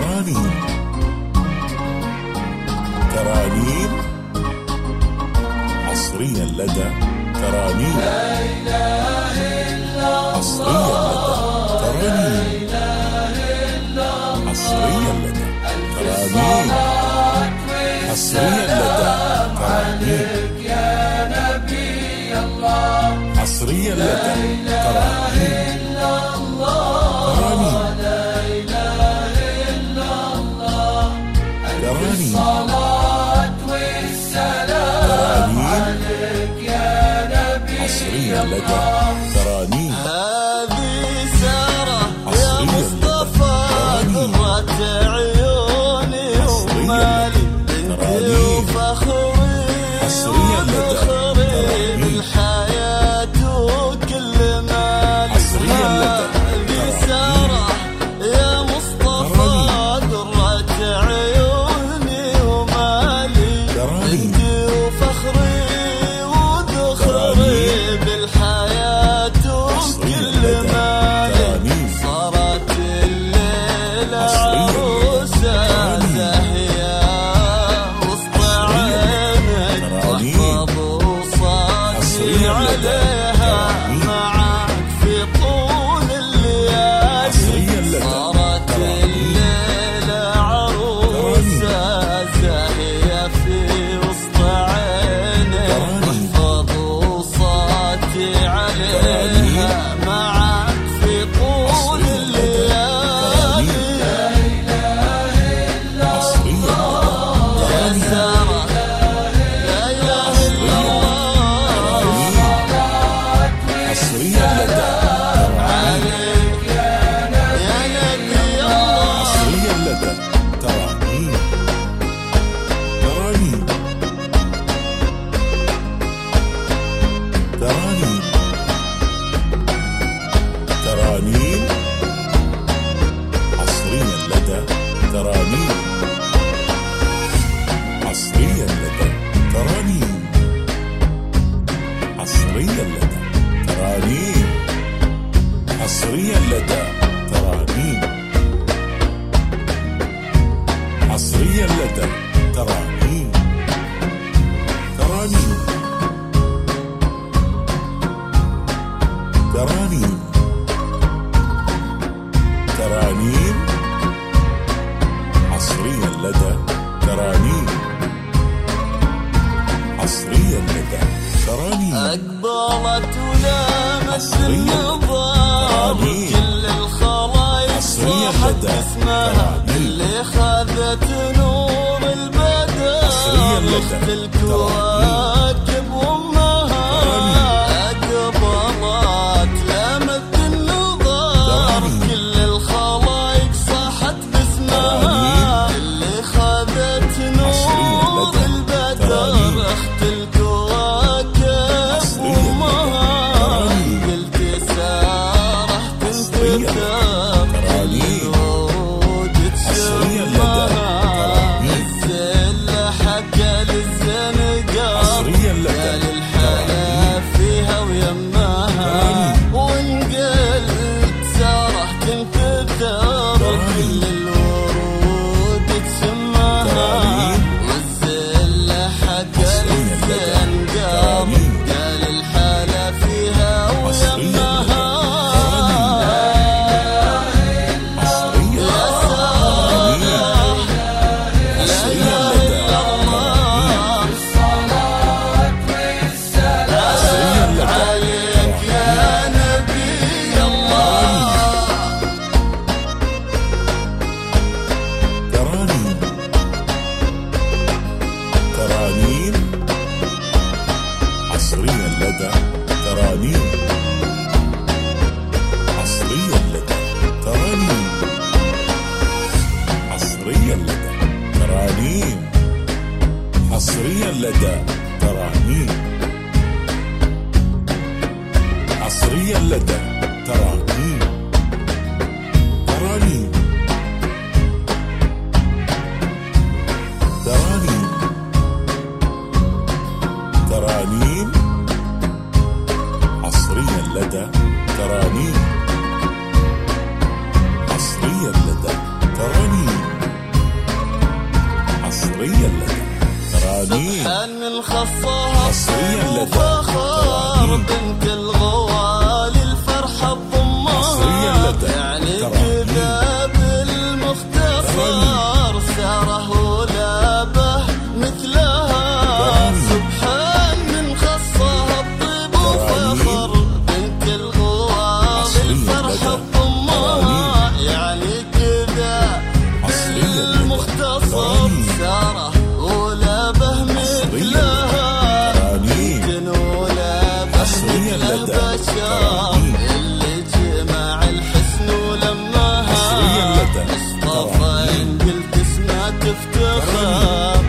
ترانيم ترانيم عصريا لدى ترانيم لا إله إلا عصريا لدى ترانيم عصريا لدى ترانيم عصريا لدى ترانيم يا نبي الله عصريا لدى ترانيم ترانيم ترانيم الصلاة والسلام عليك يا نبي عصريا لدى ترانيم هذه سارة يا عصريا مصطفى قرة عيوني ومالي بنتي وفخري وذخري بالحياة وكل مالي. هذه سارة يا مصطفى قرة عيوني ومالي بنتي وفخري وذخري بالحياة وكل مالي. صارت الليلة عروسة زاهية وسط عينك واحفظ وصاتي عليها معك في طول الليالي. صارت الليلة عروسة زاهية في وسط عينك واحفظ وصاتي عليها معك في طول الليالي. لا إله إلا الله يا سارة لا إله إلا الله. عصريا لدى عليك يا نبي الله. عصريا لدى ترانيم ترانيم ترانيم ترانيم عصريا لدى ترانيم عصريا لدى ترانيم عصريا لدى ترانيم عصريا لدى ترانيم عصريا لدى ترانيم ترانيم ترانيم ترانيم عصريا لدى ترانيم عصريا لدى ترانيم أقبلت ولامت النظام كل الخلايق صاحت اسمها اللي خذت نور البدر أخت الكواكب وامها. أقبلت لامت النظام كل الخلايق صاحت باسمها اللي خذت نور البدر أخت الكواكب وامها. قلت سارة تنتثر الورود تشمها الزل حكى للزنقار قال الحلا فيها ويماها. وإن قلت سارة تنتثر كل الورود تشمها والزل حكى للزنقار قال الحلا فيها ويماها. ترانيم عصريا لدى ترانيم عصريا لدى ترانيم عصريا لدى ترانيم عصريا لدى ترانيم عصريا لدى ترانيم ترانيم ترانيم ترانيم عصريا لدى ترانيم عصريا لدى ترانيم حصريا لدى ترانيم. سبحان من خصها حصريا لدى وفخر ترانيم. بنت الغوالي الفرحة حصريا الضمار لدى يعني ترانيم. كذا بالمختصر ساره ولابه مثلها. سبحان من خصها الطيب وفخر بنت الغوالي الفرحة الضمار يعني كذا بالمختصر ساره ولابه مثلها. يمكن ولابه مثله بشر اللي جمع الحسن ولمها. اصطفى ان قلت اسمها تفتخر.